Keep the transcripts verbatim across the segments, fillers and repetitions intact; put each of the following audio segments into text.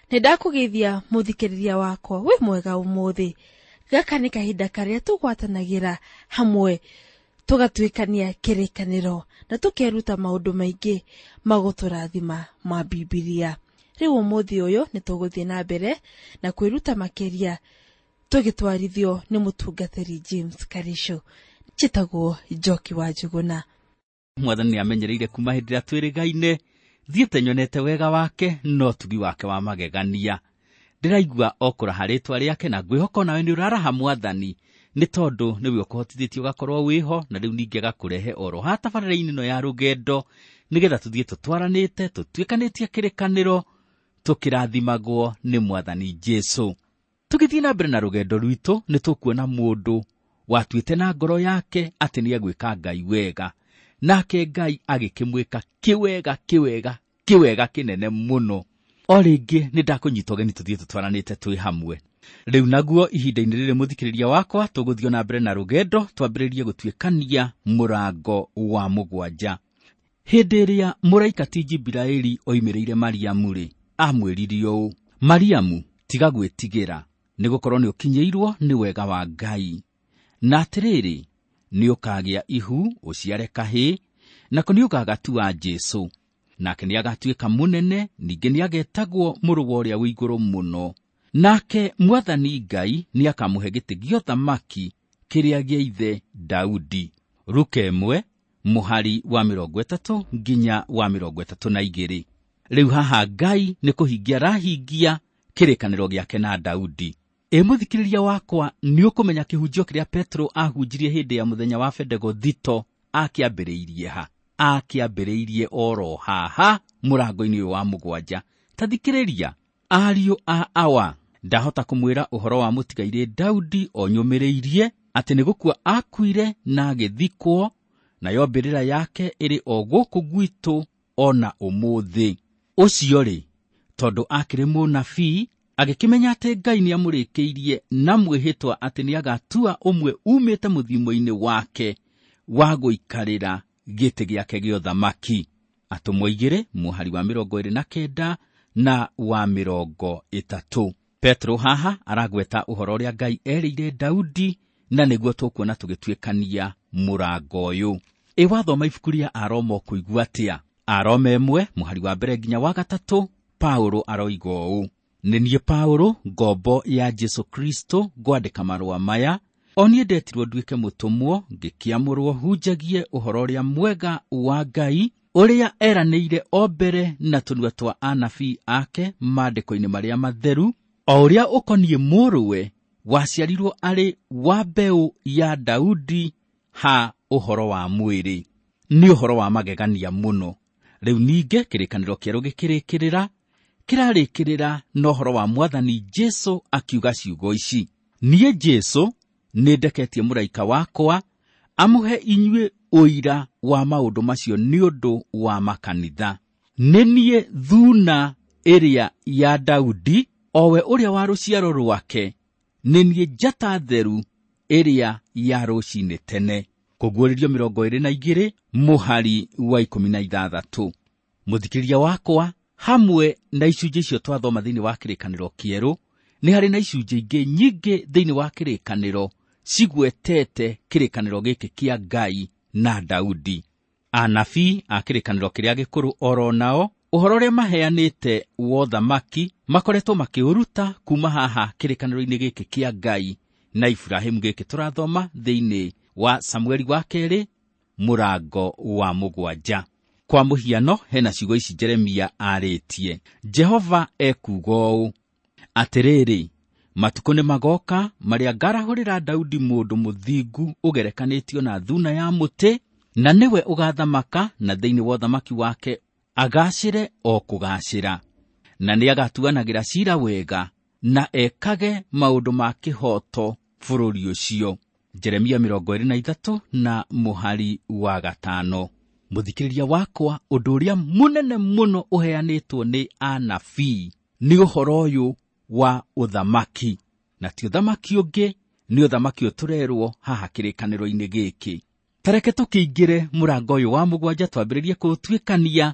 Nindakugithia muthikiriria wakwa we mwega umuthi. Gaka ni kahinda karia tugwatanagira hamwe tugatuikania kirikaniro na tukeruta maundu maingi maguturathima ma Biblia. Riu umuthi uyu nituguthie na mbere na kwiruta makiria tugitwarithio ni mutungatiri James Karisho. Chitagwo Njoki wa Njuguna. Mwathani amenyereire kuma hindira twirigaine, thiete nyonete wega wake no tugi wake wa magegania. Ndiraigua okura haritwa riake na ngwihoko nawe ni uraraha Mwathani, ni tondu niwe ukuhotithitio gakorwo wiho na riu ninge gakurehe oro hata bararaini no ya rugendo nigetha tuthie tutwaranite tutwikanitie kirikaniro tukirathimagwo ni Mwathani Jesu. Tugithie na mbere na rugendo rwitu ni tukuona mundu watuite na ngoro yake ati ni agwika Ngai wega, nake Ngai agikimwika kiwega kiwega kiwega kinene muno. O ringi ni ndakunyitwo geni tuthie tutwaranite twi hamwe. Riu naguo ihinda-ini riri muthikiriria wakwa tuguthio na mbere na rugendo twambiririe gutwikania murango wa mugwanja. Hindi iria muraika ti Jibiraeli oimireire Mariamu ri amwiririe uu, Mariamu tiga gwitigira ni gukorwo ni ukinyeirwo ni wega wa Ngai, na atiriri ni ukagia ihu uciare kahi na ko ni ukagatua Jesu, nake ni agatuika munene, ninge ni agetagwo muruwa uria wiguru muno. Nake Mwathani Ngai ni akamuhe giti gio thamaki kiria gia ithe Daudi. Luka imwe muhari wa mirongo itatu nginya wa mirongo itatu na igiri. Riu haha Ngai ni kuhingia rahingia kirikaniro giake na Daudi. E muthikiriria wakwa ni ukumenya kihunjio kiria Petro ahunjirie hindi ya muthenya wa Pentekothito akiambiriirie ha akiambiriirie oro haha murango-ini wa mugwanja. Tathikiriria ariu a awa, ndahota kumwira uhoro wa mutigaire Daudi onyumireirie ati ni gukua akuire na agithikwo, na yombirira yake iri o guku gwitu ona umuthi. Ucio ri tondu akiri munabii agikimenya ati Ngai ni amurikiirie na mwihitwa ati ni agatua umwe umite muthimo-ini wake wa guikarira giti giake gio thamaki. Atumwo igiri muhari wa mirongo iri na kenda na wa mirongo itatu. Petro haha aragweta uhoro uria Ngai erire Daudi, na niguo tukuona tugitwikania murango uyu. E wathoma ibuku ria Aroma kuigua atia. Aroma imwe muhari wa mbere nginya wa gatatu, Paulo aroiga uu: ni nie Paulo ngombo ya Jesu Kristo ngwandika marua maya, oni ndetirwo nduike mutumwo ngikiamurwo hunjagie uhoro uria mwega wa Ngai uria eraniire o mbere na tunua twa anabii ake mandiko-ini maria matheru, o uria ukonie muruwe waciarirwo ari wa mbeu ya Daudi ha uhoro wa mwiri. Ni uhoro wa magegania muno. Riu ninge kirikaniro kieru gikirikirira kirarikirira no uhoro wa Mwathani Jesu akiuga ciugo ici: nie Jesu ni ndeketie muraika wakwa amuhe inyue uira wa maundu macio ni undu wa makanitha. Ni nie thuna iria ya Daudi, owe uria wa ruciaro rwake, ni nie njata theru iria ya rucini tene. Kuguuririo mirongo iri na igiri muhari wa ikumi na ithathatu. Muthikiriria wakwa, hamwe na icunjĩ icio twathoma thiini wa kirikaniro kieru, ni hari na icunjĩ ingi nyingi thiini wa kirikaniro cigwetete kirikaniro giki kia Ngai na Daudi. Anabii a kirikaniro kiria gikuru oro nao uhoro uria maheanite wa thamaki makoretwo makiuruta kuma haha kirikaniro-ini giki kia Ngai na Ibrahimu giki turathoma thiini wa Samueli wa keri murango wa mugwanja. Kwa muhiano hena ciugo ici Jeremia aritie: Jehova ekuuga uu, atiriri matuko ni magoka maria ngarahurira Daudi mundu muthingu ugerekanitio na thuna ya muti, na niwe ugathamaka na thiini wa thamaki wake agacire o kugacira, na ni agatuanagira cira wega na ekage maundu ma kihoto bururi ucio. Jeremia mirongo iri na ithatu na muhari wa gatano. Muthikiriria wakwa, undu uria munene muno uheanitwo ni anabii ni uhoro uyu wa uthamaki, na ti uthamaki ungi, ni uthamaki uturerwo haha kirikaniro-ini giki. Tareke tukingire murango uyu wa mugwanja twambiririe kutwikania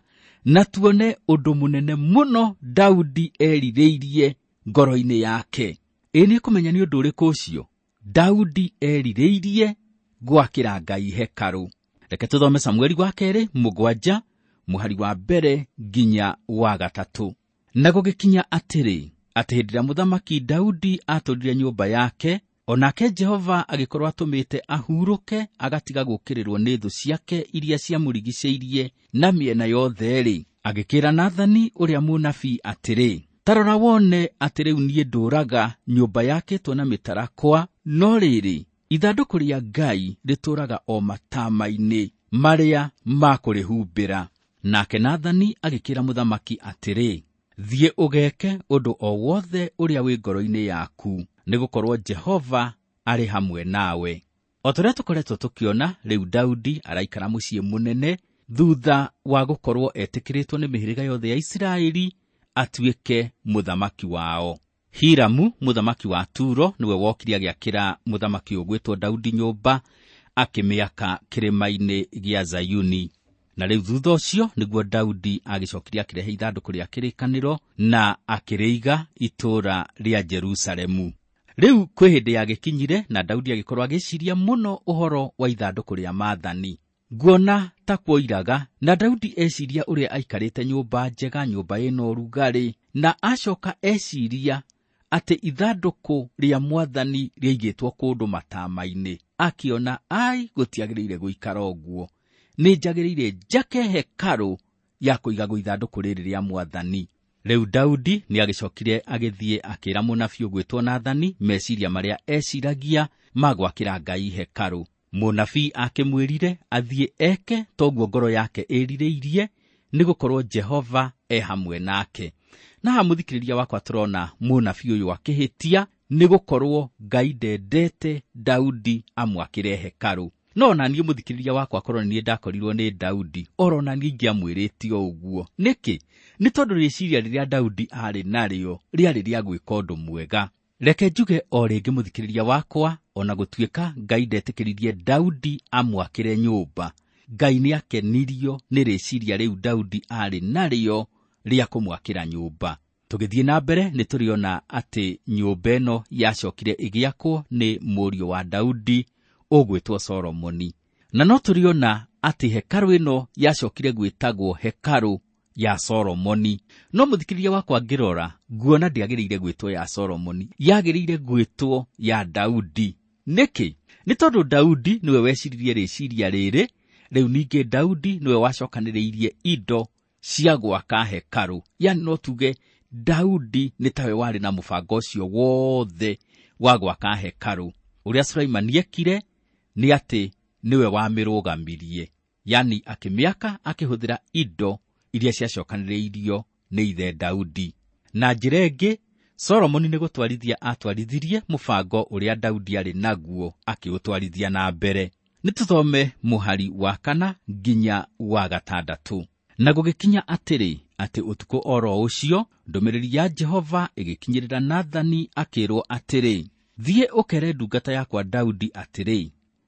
na tuone ũndũ mũnene mũno Daudi erirĩirie ngoro-inĩ yake. Ĩ nĩ kũmenya nĩ ũndũ ũrĩkũ ũcio? Daudi erirĩirie gwakĩra Ngai hekarũ. Reke tũthome Samueli wa kerĩ mũgwanja mũhari wa mbere nginya wa gatatũ. Na gũgĩkinya atĩrĩ, atĩ hĩndĩ ĩrĩa mũthamaki Daudi atũrire nyũmba yake, onake Jehova agĩkorwo atũmĩte ahurũke, agatiga gũkĩrĩrwo nĩ thũ ciake iria ciamũrigicĩirie na mĩena yothe-rĩ, agĩkĩra Nathani ũrĩa mũnabii atĩrĩ, ta rora wone atĩ rĩu niĩ ndũũraga nyũmba yakĩtwo na mĩtarakwa, no rĩrĩ ithandũkũ rĩa Ngai rĩtũũraga o matama-inĩ marĩa makũrĩhumbĩra. Nake Nathani agĩkĩra mũthamaki atĩrĩ, thiĩ ũgeke ũndũ o wothe ũrĩa wĩ ngoro-inĩ yaku, nĩgũkorwo Jehova arĩ hamwe nawe. O tũrĩa tũkoretwo tũkĩona, rĩu Daudi araikara mũciĩ mũnene thutha wa gũkorwo etĩkĩrĩtwo nĩ mĩhĩrĩga yothe ya Isiraeli atuĩke mũthamaki wao. Hiramu mũthamaki wa Turo nĩwe wokire agĩakĩra mũthamaki ũgwĩtwo Daudi nyũmba, akĩmĩaka kĩrĩma-inĩ gĩa Zayuni. Na rĩu thutha ũcio nĩguo Daudi agĩcokirie akĩrehe ithandũkũ rĩa kĩrĩkanĩro na akĩrĩiga itũũra rĩa Jerusalemu. Rĩu kwĩ hĩndĩ yagĩkinyire na Daudi agĩkorwo agĩciria mũno ũhoro wa ithandũkũ rĩa maathani. Nguona ta kuoiraga, na Daudi eciria ũrĩa aikarĩte nyũmba njega, nyũmba ĩna ũrugarĩ, na acoka eciria atĩ ithandũkũ rĩa Mwathani rĩaigĩtwo kũndũ matama-inĩ. Akiona ai gũtiagĩrĩire gũikara ũguo, nĩ njagĩrĩire njake hekarũ ya kũigagwo ithandũkũ rĩrĩ rĩa Mwathani. Rĩu Daudi nĩ agĩcokire agĩthiĩ akĩra mũnabii ũgwĩtwo Nathani meciria marĩa eciragia magwakĩra Ngai hekarũ. Mũnabii akĩmwĩrire athiĩ eke toguo ngoro yake ĩrirĩirie, nĩgũkorwo Jehova e hamwe nake. Na ha mũthikĩrĩria wakwa tũrona mũnabii ũyũ akĩhĩtia, nĩgũkorwo Ngai ndendete Daudi amwakĩre hekarũ. No na niĩ mũthikĩrĩria wakwa korwo niĩ ndakorirwo nĩ Daudi, oro na niĩ ingĩamwĩrĩtio ũguo. Nĩkĩ? Nĩ tondũ rĩciria rĩrĩa Daudi arĩ narĩo rĩarĩ rĩa gwĩka ũndũ mwega. Reke njuge o rĩngĩ mũthikĩrĩria wakwa, ona gũtuĩka Ngai ndetĩkĩririe Daudi amwakĩre nyũmba, Ngai nĩ akenirio nĩ rĩciria rĩu Daudi arĩ narĩo rĩa kũmwakĩra nyũmba. Tũgĩthiĩ na mbere nĩ tũrĩona atĩ nyũmba ĩno yacokire ĩgĩakwo nĩ mũriũ wa Daudi ũgwĩtwo Solomoni. Na no tũrĩona atĩ hekarũ ĩno yacokire gwĩtagwo hekarũ ya Solomoni. No mũthikĩrĩria wakwa ngĩrora, nguona ndĩagĩrĩire gwĩtwo ya Solomoni, yagĩrĩire gwĩtwo ya Daudi. Nĩkĩ? Nĩ tondũ Daudi nĩwe weciririe rĩciria rĩrĩ, rĩu ningĩ Daudi nĩwe wacokanĩrĩirie indo cia gwaka hekarũ. Yani no tuge Daudi nĩ tawe warĩ na mũbango ũcio wothe wa gwaka hekarũ. Ũrĩa Sulaimani ekire nĩ atĩ nĩwe wamĩrũgamirie, yani akĩmĩaka akĩhũthĩra indo iria ciacokanĩrĩirio nĩ ithe Daudi. Na njĩra ĩngĩ, Solomoni nĩ gũtwarithia atwarithirie mũbango ũrĩa Daudi arĩ naguo akĩũtwarithia na mbere. Nĩ tũthome mũhari wa kana nginya wa gatandatũ. Na gũgĩkinya atĩrĩ, atĩ ũtukũ oro ũcio ndũmĩrĩri ya Jehova ĩgĩkinyĩrĩra Nathani akĩrwo atĩrĩ, thiĩ ũkere ndungata yakwa Daudi atĩrĩ,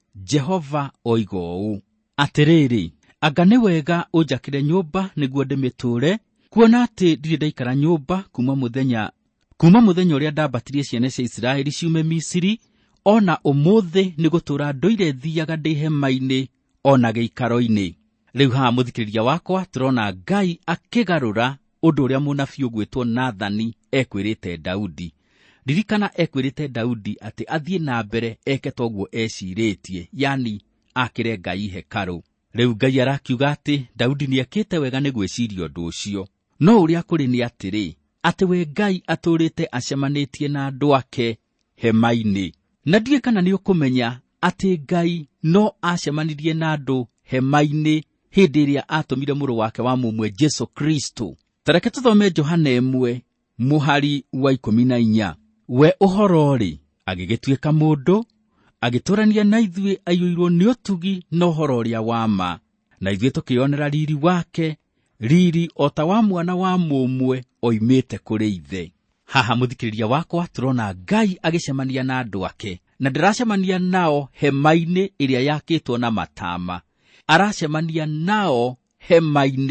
Jehova oiga ũũ atĩrĩrĩ, anga nĩ wega ũnjakĩre nyũmba nĩguo ndĩmĩtũũre, kuona atĩ ndirĩ ndaikara nyũmba kuma mũthenya kuma mũthenya ũrĩa ndambatirie ciana cia Isiraeli ciume Misiri, ona ũmũthĩ nĩ gũtũũra ndũire thiaga ndĩ hema-inĩ ona gĩikaro-inĩ. Rĩu haha mũthikĩrĩria wakwa tũrona Ngai akĩgarũra ũndũ ũrĩa mũnabii ũgwĩtwo Nathani ekwĩrĩte Daudi. Ririkana ekwĩrĩte Daudi atĩ athiĩ na mbere eke toguo ecirĩtie, yani akĩre Ngai hekarũ. Rĩu Ngai arakiuga atĩ Daudi nĩekĩte wega nĩ gwĩciria ũndũ ũcio. No ũrĩa kũrĩ nĩ atĩrĩ, atĩ we Ngai atũrĩte acemanĩtie na andũ ake hema-inĩ. Na ndiĩ kana nĩ ũkũmenya atĩ Ngai no acemanirie na andũ hema-inĩ hĩndĩ ĩrĩa atũmire mũrũ wake wa mũmwe Jesu Kristo. Tareke tũthome Johana ĩmwe mũhari wa ikũmi na inya. We ũhoro-rĩ agĩgĩtuĩka mũndũ, agĩtũrania na ithuĩ aiyũirwo nĩ ũtugi na ũhoro ũrĩa wa ma, na ithuĩ tũkĩonera riri wake, riri o ta wa mwana wa mũmwe oimĩte kũrĩ ithe. Haha mũthikĩrĩria wakwa tũrona Ngai agĩcemania na andũ ake, na ndaracemania nao hema-inĩ ĩrĩa yakĩtwo na matama, aracemania nao hema-inĩ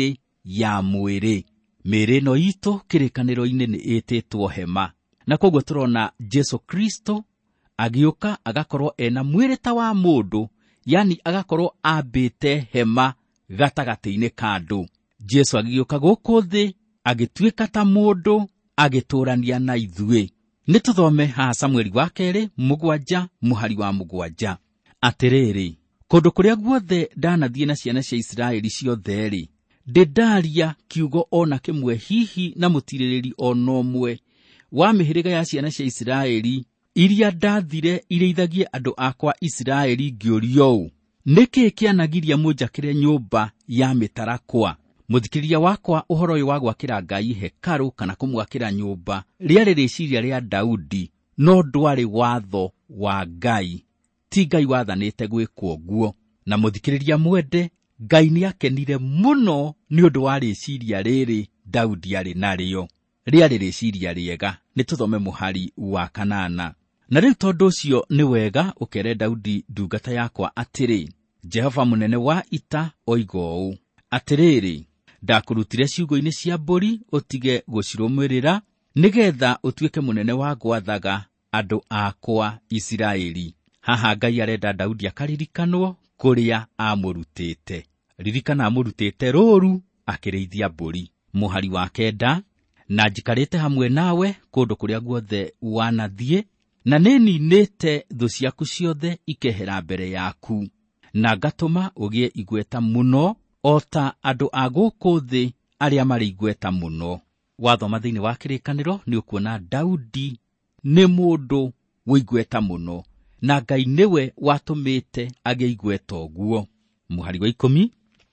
ya mwĩrĩ. Mĩĩrĩ ĩno itũ kĩrĩkanĩro-inĩ nĩ ĩtĩtwo hema, na koguo tũrona Jesu Kristo agĩũka agakorwo ena mwĩrĩ ta wa mũndũ, yani agakorwo ambĩte hema gatagatĩ-inĩ ka andũ. Jesu agĩũka gũkũ thĩ agĩtuĩka ta mũndũ, agĩtũrania na ithuĩ. Nĩ tũthome haha Samũeli wa kerĩ mũgwanja mũhari wa mũgwanja. Atĩrĩrĩ, kũndũ kũrĩa guothe ndanathiĩ na ciana cia Isiraeli ciothe-rĩ, ndĩndaria kiugo ona kĩmwe hihi na mũtirĩrĩri ona ũmwe wa mĩhĩrĩga ya ciana cia Isiraeli iria ndathire irĩithagie andũ akwa Isiraeli, ngĩũrio ũũ: nĩkĩ kĩanagiria mũnjakĩre nyũmba ya mĩtarakwa? Mũthikĩrĩria wakwa, ũhoro ũyũ wa gwakĩra Ngai hekarũ kana kũmwakĩra nyũmba rĩarĩ rĩciria rĩa Daudi, no ndwarĩ watho wa Ngai. Ti Ngai wathanĩte gwĩkwo guo. Na mũthikĩrĩria mwende, Ngai nĩakenire mũno nĩ ũndũ wa rĩciria rĩrĩ Daudi arĩ narĩo. Rĩarĩ rĩciria rĩega. Nĩ tũthome mũhari wa kanana. Na rĩu tondũ ũcio nĩ wega ũkere Daudi ndungata yakwa atĩrĩ, Jehova mũnene wa ita oiga ũũ: atĩrĩrĩ, ndakũrutire ciugo-inĩ cia mbũri ũtige gũcirũmĩrĩra, nĩgetha ũtuĩke mũnene wa gwathaga andũ akwa Isiraeli. Haha Ngai arenda Daudi akaririkanwo kũrĩa amũrutĩte. Ririkana amũrutĩte rũũru akĩrĩithia mbũri. Mũhari wa kenda, na njikarĩte hamwe nawe kũndũ kũrĩa guothe wanathiĩ, na nĩninĩte thũ ciaku ciothe ikehera mbere yaku, na ngatũma ũgĩe igweta mũno o ta andũ a gũkũ thĩ arĩa marĩ igweta mũno. Wathoma thĩinĩ wa kĩrĩkanĩro nĩ ũkuona Daudi nĩ mũndũ wĩigweta mũno, na Ngai nĩwe watũmĩte agĩe igweta ũguo. Mũhari wa ikũmi,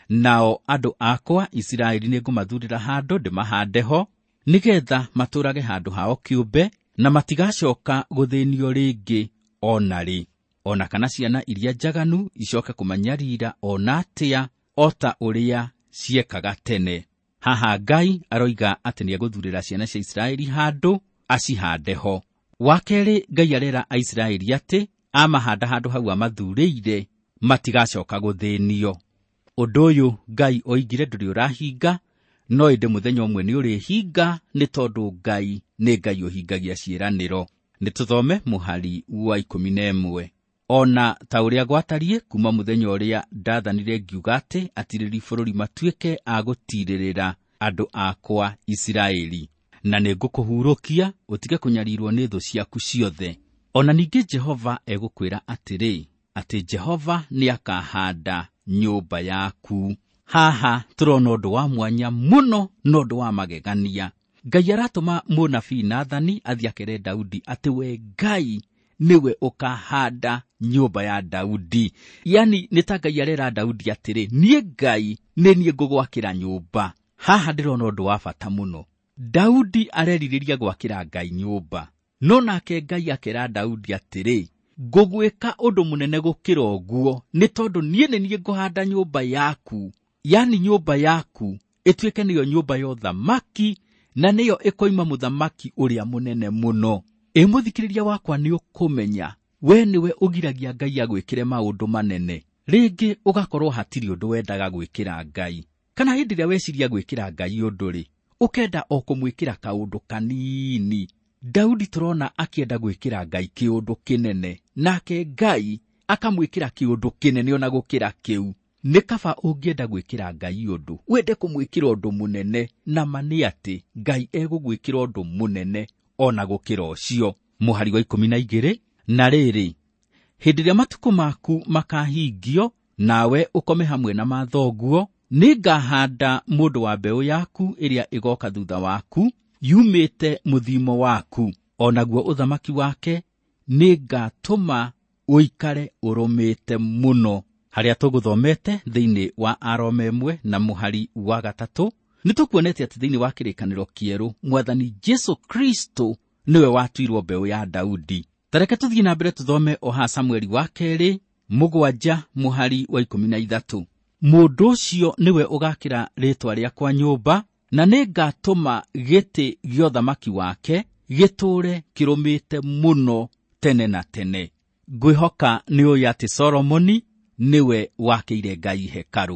nao andũ akwa Isiraeli nĩngũmathurĩra handũ ndĩmahande ho, nĩgetha matũrage handũ hao kĩũmbe, na matigacoka gũthĩnio rĩngĩ ona rĩ, ona kana ciana iria njaganu icoke kũmanyarira ona atĩa o ta ũrĩa ciekaga tene. Haha Ngai aroiga atĩ nĩegũthurĩra ciana cia Isiraeli handũ acihande ho. Wakerĩ, Ngai arera Aisiraeli atĩ amahanda handũ hau amathurĩire matigacoka gũthĩnio. Ũndũ ũyũ Ngai oigire ndũrĩ ũrahinga, no ĩndĩ mũthenya ũmwe nĩ ũrĩhinga, nĩ tondũ Ngai nĩ Ngai ũhingagia ciĩranĩro. Nĩ tũthome mũhari wa ikũmi na ĩmwe. Ona ta ũrĩa gwatariĩ kuma mũthenya ũrĩa ndathanire ngiuga atĩ atirĩri bũrũri matuĩke a gũtirĩrĩra andũ akwa Isiraeli, na nĩngũkũhurũkia ũtige kũnyarirwo nĩ thũ ciaku ciothe. Ona ningĩ Jehova egũkwĩra atĩrĩ, atĩ Jehova nĩakahanda nyũmba yaku. Haha tũrona ũndũ wa mwanya mũno, na ũndũ wa magegania. Ngai aratũma mũnabii Nathani athiĩ akere Daudi atĩ we Ngai nĩwe ũkahanda nyũmba ya Daudi. Yani nĩ ta Ngai arera Daudi atĩrĩ, niĩ Ngai nĩ niĩ ngũgwakĩra nyũmba. Haha ndĩrona ũndũ wa bata mũno. Daudi arerirĩria gwakĩra Ngai nyũmba, no nake Ngai akera Daudi atĩrĩ, ngũgwĩka ũndũ mũnene gũkĩra ũguo, nĩ tondũ niĩ nĩ niĩ ngũhanda nyũmba yaku. Yani nyũmba yaku ĩtuĩke nĩyo nyũmba ya ũthamaki, na nĩyo ĩkoima mũthamaki ũrĩa mũnene mũno. Ĩ mũthikĩrĩria wakwa, nĩ ũkũmenya we nĩwe ũgiragia Ngai agwĩkĩre maũndũ manene. Rĩngĩ ũgakorwo hatirĩ ũndũ wendaga gwĩkĩra Ngai, kana hĩndĩ ĩrĩa weciria gwĩkĩra Ngai ũndũ-rĩ, ũkenda o kũmwĩkĩra kaũndũ kanini. Daudi tũrona akĩenda gwĩkĩra Ngai kĩũndũ kĩnene, nake Ngai akamwĩkĩra kĩũndũ kĩnene ona gũkĩra kĩu. Nĩ kaba ũngĩenda gwĩkĩra Ngai ũndũ, wende kũmwĩkĩra ũndũ mũnene, na ma nĩ atĩ Ngai egũgwĩkĩra ũndũ mũnene ona gũkĩra ũcio. Mũhari wa ikũmi na igĩrĩ, na rĩrĩ, hĩndĩ ĩrĩa matukũ maku makahingio, nawe ũkome hamwe na mathoguo, nĩngahanda mũndũ wa mbeũ yaku ĩrĩa ĩgoka thutha waku, yumĩte mũthimo waku, onaguo ũthamaki wake nĩngatũma ũikare ũrũmĩte mũno. Harĩa tũgũthomete thĩinĩ wa Aroma ĩmwe na mũhari wa gatatũ, nĩ tũkuonete atĩ thĩinĩ wa kĩrĩkanĩro kĩerũ Mwathani Jesu Kristo nĩwe watuirwo mbeũ ya Daudi. Tareke tũthiĩ na mbere tũthome o ha Samũeli wa kerĩ mũgwanja mũhari wa ikũmi na ithatũ. Mũndũ ũcio nĩwe ũgakĩra rĩtwa rĩakwa nyũmba, na nĩngatũma gĩtĩ gĩa ũthamaki wake gĩtũũre kĩrũmĩte mũno tene na tene. Ngwĩhoka nĩ ũĩ atĩ Solomoni nĩwe wakĩire Ngai hekarũ.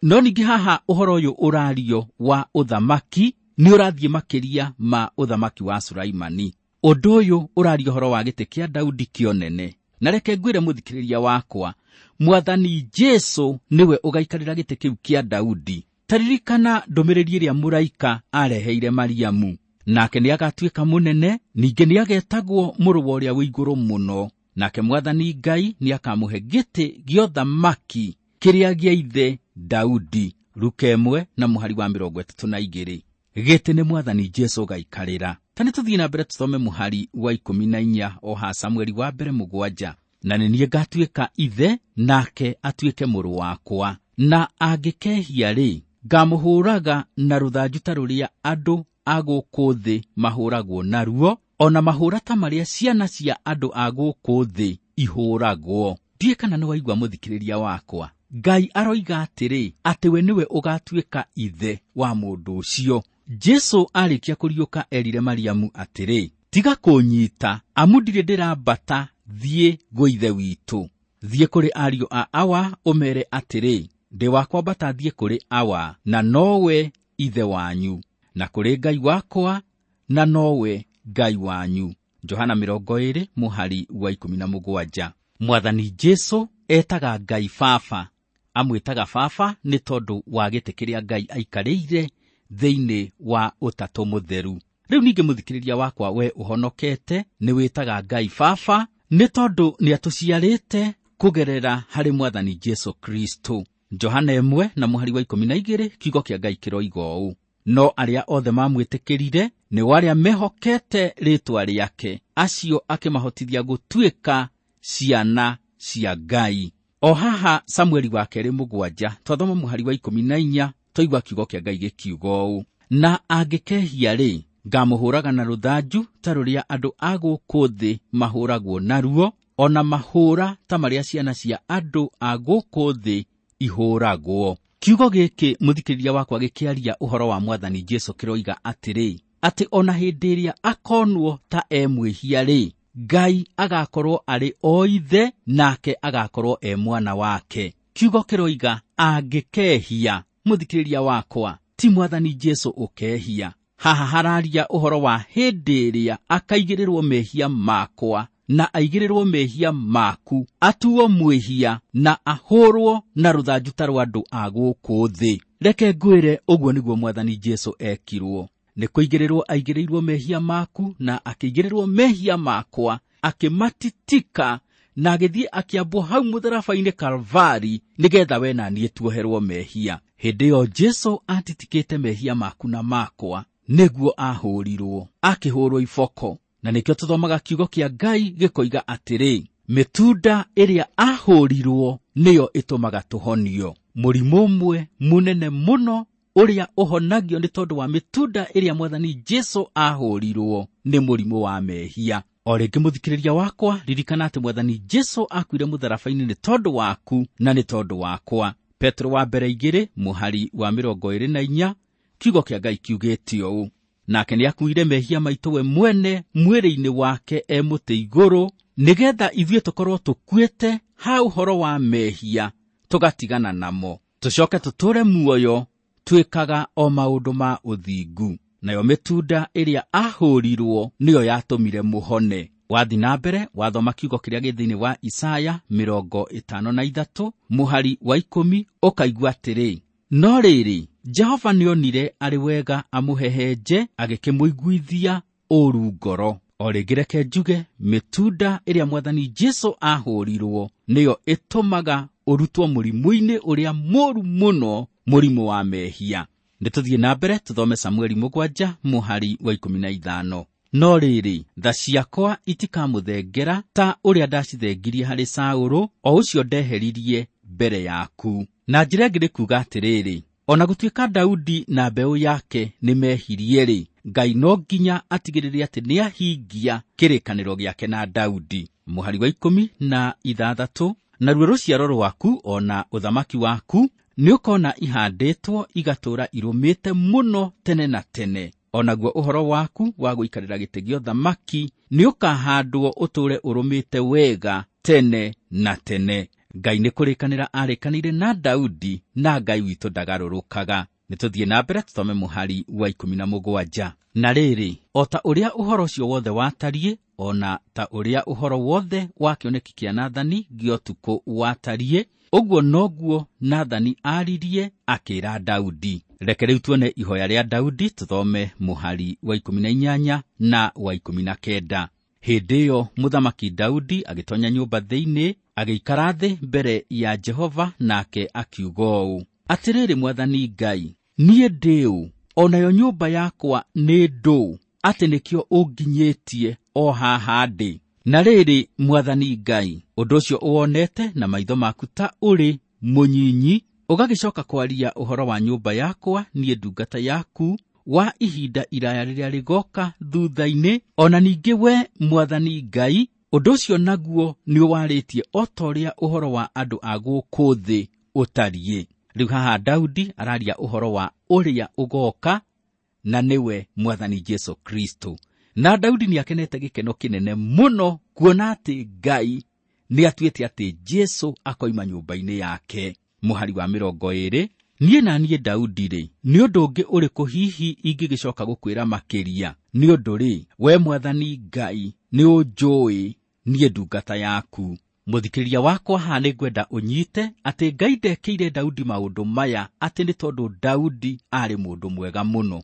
No ningĩ haha ũhoro ũyũ ũrario wa ũthamaki nĩ ũrathiĩ makĩria ma ũthamaki wa Sulaimani. Ũndũ ũyũ ũrario ũhoro wa gĩtĩ kĩa Daudi kĩonene. Na reke ngwĩre mũthikĩrĩria wakwa, Mwathani Jesũ nĩwe ũgaikarĩra gĩtĩ kĩu kĩa Daudi. Taririkana ndũmĩrĩri ĩrĩa mũraika areheire Mariamu. Nake nĩ agatuĩka mũnene, ningĩ nĩ agetagwo mũrũ wa ũrĩa wĩ igũrũ mũno. Nake Mwathani Ngai nĩ akamũhe gĩtĩ gĩa ũthamaki kĩrĩa gĩa ithe Daudi. Luka ĩmwe na mũhari wa mĩrongo ĩtatũ na igĩrĩ. Gĩtĩ nĩ Mwathani Jesũ ũgaikарĩra. Tani tũthiĩ na mbere tusome mũhari wa ikũmi na inya o ha Samweli wa mbere mũgwanja. Na nĩ niĩ ngatuĩka ithe, nake atuĩke mũrũ wakwa. Na angĩkehia-rĩ, ngamũhũraga na rũthanju ta rũrĩa andũ a gũkũ thĩ mahũragwo naruo, ona mahũra ta marĩa ciana cia andũ a gũkũ thĩ ihũragwo. Ndiĩ kana nĩ waigua mũthikĩrĩria wakwa. Ngai aroiga atĩrĩ, atĩ we nĩwe ũgatuĩka ithe wa mũndũ ũcio. Jesũ arĩkia kũriũka erire Mariamu atĩrĩ, tiga kũnyita, amu ndirĩ ndĩrambata thiĩ gwĩ ithe witũ. Thiĩ kũrĩ ariũ a Awa ũmere atĩrĩ, ndĩ wakwambata thiĩ kũrĩ Awa, na nowe ithe wanyu, na kũrĩ Ngai wakwa, na nowe Ngai wanyu. Johana mĩrongo ĩĩrĩ mũhari wa ikũmi na mũgwanja. Mwathani Jesũ etaga Ngai Baba. Amwĩtaga Baba nĩ tondũ wa gĩtĩ kĩrĩa Ngai aikarĩire thĩinĩ wa ũtatũ mũtheru. Rĩu ningĩ mũthikĩrĩria wakwa, we ũhonokete, nĩ wĩtaga Ngai Baba nĩ tondũ nĩ atũciarĩte kũgerera harĩ Mwathani Jesũ Kristo. Johana ĩmwe na mũhari wa ikũmi na igĩrĩ, kiugo kĩa Ngai kĩroiga ũũ: no arĩa othe mamwĩtĩkĩrire nĩ arĩa mehokete rĩĩtwa rĩake, acio akĩmahotithia gũtuĩka ciana cia Ngai. O haha Samweli wa kerĩ mũgwanja, twathoma mũhari wa ikũmi na inya, twaigua kiugo kĩa Ngai gĩkiuga ũũ: na angĩkehia-rĩ, ngamũhũraga na rũthanju ta rũrĩa andũ a gũkũ thĩ mahũragwo naruo, ona mahũra ta marĩa ciana cia andũ a gũkũ thĩ ihũragwo. Kiugo gĩkĩ mũthikĩrĩria wakwa gĩkĩaria ũhoro wa Mwathani Jesũ kĩroiga atĩrĩ, atĩ ona hĩndĩ ĩrĩa akonwo ta e mwĩhia-rĩ, Ngai agakorwo arĩ o ithe, nake agakorwo e mwana wake. Kiugo kĩroiga angĩkehia. Mũthikĩrĩria wakwa, ti Mwathani Jesũ ũkehia. Haha hararia ũhoro wa hĩndĩ ĩrĩa akaigĩrĩrwo mehia makwa na aigĩrĩrwo mehia maku, atuo mwĩhia na ahũrwo na rũthanju ta rwa andũ a gũkũ thĩ. Reke ngwĩre, ũguo nĩguo Mwathani Jesũ ekirwo. Nĩ kũigĩrĩrwo aigĩrĩirwo mehia maku na akĩigĩrĩrwo mehia makwa, akĩmatitika na agĩthiĩ akĩambwo hau mũtharaba-inĩ Kalvari, nĩgetha we na niĩ tuoherwo mehia. Hĩndĩ ĩyo Jesũ atitikĩte mehia maku na makwa, nĩguo ahũrirwo, akĩhũrwo iboko. Na nĩkĩo tũthomaga kiugo kĩa Ngai gĩkoiga atĩrĩ, mĩtunda ĩrĩa ahũrirwo nĩyo ĩtũmaga tũhonio. Mũrimũ ũmwe mũnene mũno ũrĩa ũhonagio nĩ tondũ wa mĩtunda ĩrĩa Mwathani Jesũ ahũrirwo nĩ mũrimũ wa mehia. O rĩngĩ mũthikĩrĩria wakwa, ririkana atĩ Mwathani Jesũ akuire mũtharaba-inĩ nĩ tondũ waku na nĩ tondũ wakwa. Petro wa mbere igĩrĩ mũhari wa mĩrongo ĩĩrĩ na inya, kiugo kĩa Ngai kiugĩte ũũ: nake nĩ akuire mehia maitũ we mwene mwĩrĩ-inĩ wake e mũtĩ igũrũ, nĩgetha ithuĩ tũkorwo tũkuĩte ha ũhoro wa mehia, tũgatigana namo, tũcoke tũtũre muoyo twĩkaga o maũndũ ma ũthingu. Nayo mĩtunda ĩrĩa ahũrirwo nĩyo yatũmire mũhone. Wathi na mbere wathoma kiugo kĩrĩa gĩ thĩinĩ wa Isaya mĩrongo ĩtano na ithatũ mũhari wa ikũmi, ũkaigua atĩrĩ, no rĩrĩ Jehova nĩonire arĩ wega amũhehenje, agĩkĩmũiguithia ũũru ngoro. O rĩngĩ reke njuge, mĩtunda ĩrĩa Mwathani Jesũ ahũrirwo nĩyo ĩtũmaga ũrutwo mũrimũ-inĩ ũrĩa mũũru mũno, mũrimũ wa mehia. Nĩtũthiĩ na mbere tũthome Samweli mũgwanja mũhari wa ikũmi na ithano. No rĩrĩ, tha ciakwa itikamũthengera ta ũrĩa ndacithengirie harĩ Saũlũ, o ũcio ndeheririe mbere yaku. Na njĩra ĩngĩ kuuga atĩrĩrĩ, ona gũtuĩka Daudi na mbeũ yake nĩmehirie-rĩ, Ngai no nginya atigĩrĩre atĩ nĩahingia kĩrĩkanĩro gĩake na Daudi. Mũhari wa ikũmi na ithathatũ, naruo rũciaro rwaku ona ũthamaki waku nĩũkona ihandĩtwo igatũũra irũmĩte mũno tene na tene. Onaguo ũhoro waku wa gũikarĩra gĩtĩ gĩa ũthamaki nĩũkahandwo ũtũũre ũrũmĩte wega tene na tene. Ngai nĩ kũrĩkanĩra arĩkanĩire na Daudi, na Ngai witũ ndagarũrũkaga. Nĩtũthiĩ na mbere tũthome mũhari wa ikũmi na mũgwanja. Na rĩrĩ, o ta ũrĩa ũhoro ũcio wothe watariĩ, ona ta ũrĩa ũhoro wothe wa kĩoneki kĩa Nathani gĩa ũtukũ watariĩ, ũguo noguo Nathani aririe akĩra Daudi. Reke rĩu tuone ihoya rĩa Daudi, tũthome mũhari wa ikũmi na inyanya na wa ikũmi na kenda. Hĩndĩ ĩyo mũthamaki Daudi agĩtonya nyũmba thĩinĩ, agĩikara thĩ mbere ya Jehova, nake akiuga ũũ: atĩrĩrĩ Mwathani Ngai, niĩ ndĩũ, o nayo nyũmba yakwa nĩ ndũũ, atĩ nĩkĩo ũnginyĩtie o haha ndĩ. Na rĩrĩ Mwathani Ngai, ũndũ ũcio ũwonete na maitho maku ta ũrĩ mũnyinyi, ũgagĩcoka kwaria ũhoro wa nyũmba yakwa, niĩ ndungata yaku, wa ihinda iraya rĩrĩa rĩgoka thutha-inĩ. Ona ningĩ we Mwathani Ngai, ũndũ ũcio naguo nĩ ũwarĩtie o ta ũrĩa ũhoro wa andũ a gũkũ thĩ ũtariĩ. Rĩu haha Daudi araria ũhoro wa ũrĩa ũgoka, na nĩwe Mwathani Jesu Kristo. Na Daudi nĩ akenete gĩkeno kĩnene mũno kuona atĩ Ngai nĩ atuĩte atĩ Jesu akoima nyũmba-inĩ yake. Mũhari wa mĩrongo ĩĩrĩ. Niĩ na niĩ Daudi-rĩ, nĩ ũndũ ũngĩ ũrĩkũ hihi ingĩgĩcoka gũkwĩra makĩria? Nĩ ũndũ-rĩ, we Mwathani Ngai nĩ ũnjũĩ niĩ ndungata yaku. Mũthikĩrĩria wakwa, haha nĩ ngwenda ũnyite atĩ Ngai ndekĩire Daudi maũndũ maya atĩ nĩ tondũ Daudi arĩ mũndũ mwega mũno.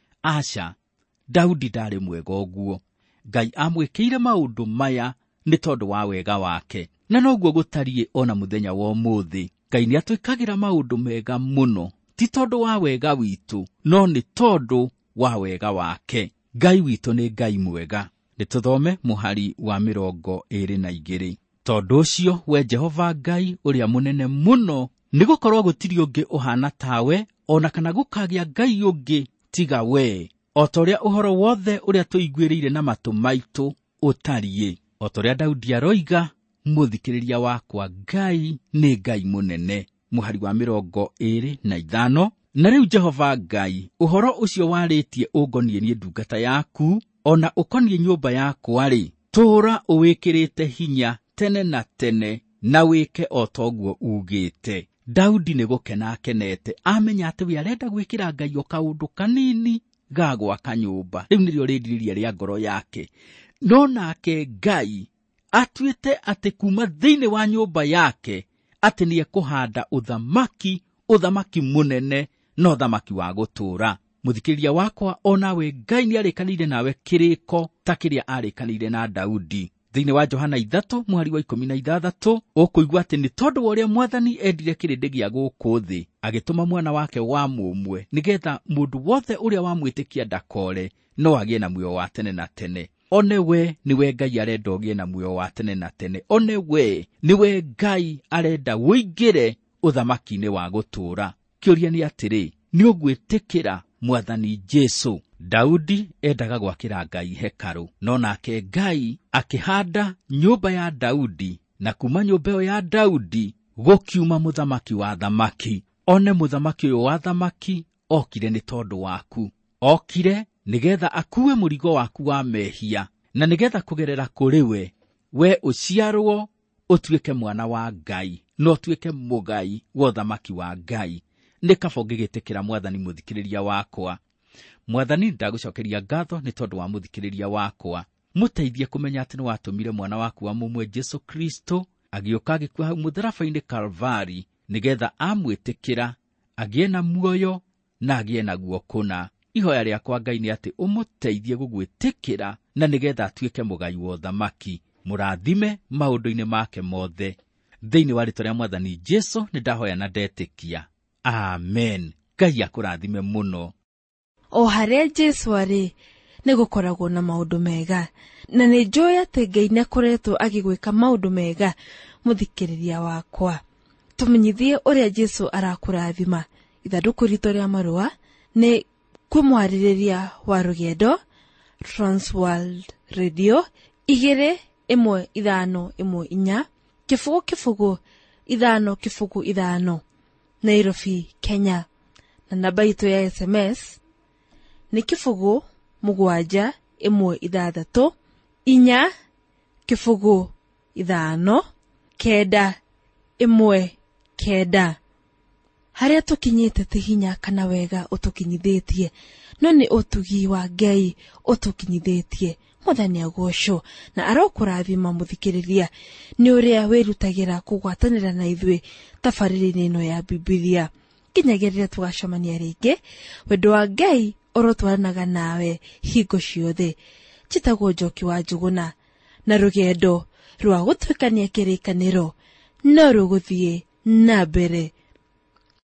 Aca, Daudi ndarĩ mwega ũguo. Ngai amwĩkĩire maũndũ maya nĩ tondũ wa wega wake. Na noguo gũtariĩ ona mũthenya wa ũmũthĩ. Ngai nĩ atwĩkagĩra maũndũ mega mũno, ti tondũ wa wega witũ, no nĩ tondũ wa wega wake. Ngai witũ nĩ Ngai mwega. Nĩtũthome mũhari wa mĩrongo ĩĩrĩ na igĩrĩ. Tondũ ũcio, we Jehova Ngai ũrĩa mũnene mũno, nĩgũkorwo gũtirĩ ũngĩ ũhana tawe, ona kana gũkagĩa Ngai ũngĩ tiga we. O ta ũrĩa ũhoro wothe ũrĩa tũiguĩrĩire na matũ maitũ ũtariĩ. O ta ũrĩa Daudi aroiga, mũthikĩrĩria wakwa, Ngai nĩ Ngai mũnene. Mũhari wa mĩrongo ĩĩrĩ na ithano. Na rĩu Jehova Ngai, ũhoro ũcio warĩtie ũngoniĩ niĩ ndungata yaku, ona ũkoniĩ nyũmba yakwa-rĩ, tũũra ũwĩkĩrĩte hinya tene na tene, na wĩke o toguo ugĩte. Daudi nĩ gũkena akenete, amenya atĩ we arenda gwĩkĩra Ngai o kaũndũ kanini ga gwaka nyũmba. Rĩu nĩrĩo rĩndiria rĩa ngoro yake. No nake Ngai atuĩte atĩ kuma thĩinĩ wa nyũmba yake atĩ nĩ ekũhanda ũthamaki, ũthamaki mũnene na ũthamaki wa gũtũũra. Mũthikĩrĩria wakwa, onawe Ngai nĩ arĩkanĩire nawe kĩrĩko ta kĩrĩa arĩkanĩire na Daudi. Thĩinĩ wa Johana ithatũ mũhari wa ikũmi na ithathatũ, ũkũigua atĩ nĩ tondũ wa ũrĩa Mwathani endire kĩrĩndĩ gĩa gũkũ thĩ, agĩtũma mwana wake wa mũmwe, nĩgetha mũndũ wothe ũrĩa wamwĩtĩkia ndakore, no agĩe na muoyo wa tene na tene. One we niwe Ngai arenda ũgĩe na muoyo wa tene na tene. One we niwe Ngai arenda wĩingĩre ũthamaki-inĩ wa gũtũũra. Kĩũria nĩ atĩrĩ, nĩ ũgwĩtĩkĩra Mwathani Jesu? Daudi endaga gwakĩra Ngai hekarũ, no nake Ngai akĩhanda nyũmba ya Daudi, na kuma nyũmba ĩyo ya Daudi gũkiuma mũthamaki wa thamaki. One mũthamaki ũyũ wa thamaki okire nĩ tondũ waku. Okire nĩgetha akuwe mũrigo waku wa mehia, na nĩgetha kũgerera kũrĩ we, we ũciarwo ũtuĩke mwana wa Ngai, no ũtuĩke mũgai wa ũthamaki wa Ngai. Nĩ kaba ũngĩgĩtĩkĩra Mwathani, mũthikĩrĩria wakwa. Mwathani, ndagũcokeria ngatho nĩ tondũ wa mũthikĩrĩria wakwa. Mũteithie kũmenya atĩ nĩ watũmire mwana waku wa mũmwe Jesu Kristo agĩũka agĩkua hau mũtharaba-inĩ Kalvari, nĩgetha amwĩtĩkĩra agĩe na muoyo na agĩe naguo kũna. Ihoya rĩakwa Ngai nĩ atĩ ũmũteithie gũgwĩtĩkĩra, na nĩgetha atuĩke mũgai wa ũthamaki. Mũrathime maũndũ-inĩ make mothe. Thĩinĩ wa rĩĩtwa rĩa Mwathani Jesu nĩ ndahoya na ndetĩkia. Amen. Ngai akũrathime mũno. O harĩa Jesu arĩ nĩ gũkoragwo na maũndũ mega, na nĩ njũĩ atĩ Ngai nĩ akoretwo agĩgwĩka maũndũ mega. Mũthikĩrĩria wakwa, tũmenyithie ũrĩa Jesu arakũrathima. Ithandũkũ ritũ rĩa marũa nĩ kwĩmwarĩrĩria wa rũgendo, Transworld Radio, igĩrĩ ĩmwe ithano ĩmwe inya, kĩbũgũ kĩbũgũ ithano kĩbũgũ ithano, Nairobi, Kenya. Na namba itũ ya S M S nĩ kĩbũgũ mũgwanja ĩmwe ithathatũ inya kĩbũgũ ithano kenda imwe kenda. Haria tukinyite ti hinya kana wega utukinyithĩtie, no ni utugi wa Ngai utukinyithĩtie. Mwathani agocwo na arokurathima muthikiriria ni uria wirutagira kugwatanira na ithuĩ tabarĩra-inĩ ĩno ya Bibilia. Kinyagiria tugacemania ringi, wendo wa Ngai urotwaranaga nawe hingo ciothe. Njĩtagwo Njoki wa Njuguna, na rugendo rwa gũtuĩkania kĩrĩkanĩro no rũgũthiĩ na mbere.